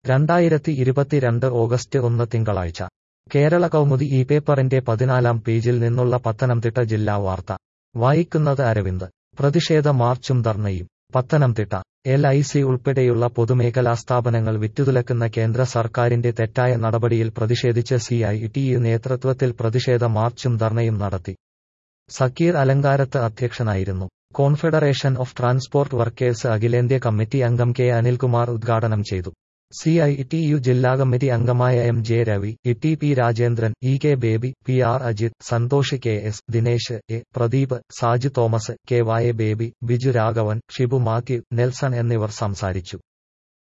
2022 August 1 തിങ്കളാഴ്ച കേരള കൗമുദി ഈ പേപ്പറിന്റെ 14-ാം പേജിൽ നിന്നുള്ള പത്തനംതിട്ട ജില്ലാ വാർത്ത വായിക്കുന്നത് അരവിന്ദ്. പ്രതിഷേധ മാർച്ചും ധർണയും. പത്തനംതിട്ട. LIC ഉൾപ്പെടെയുള്ള പൊതുമേഖലാ സ്ഥാപനങ്ങൾ വിറ്റുതുലക്കുന്ന കേന്ദ്ര സർക്കാരിന്റെ തെറ്റായ നടപടിയിൽ പ്രതിഷേധിച്ച് CITU നേതൃത്വത്തിൽ പ്രതിഷേധ മാർച്ചും ധർണയും നടത്തി. സക്കീർ അലങ്കാരത്ത് അധ്യക്ഷനായിരുന്നു. കോൺഫെഡറേഷൻ ഓഫ് ട്രാൻസ്പോർട്ട് വർക്കേഴ്സ് അഖിലേന്ത്യാ കമ്മിറ്റി അംഗം K അനിൽകുമാർ ഉദ്ഘാടനം ചെയ്തു. CITU ജില്ലാ കമ്മിറ്റി അംഗമായ MJ Ravi, TP Rajendran, EK Baby, PR Ajith, Santhosh KS, Dinesh A, Pradeep, Saju Thomas, KY Baby, Biju Raghavan, Shibu Mathew, Nelson എന്നിവർ സംസാരിച്ചു.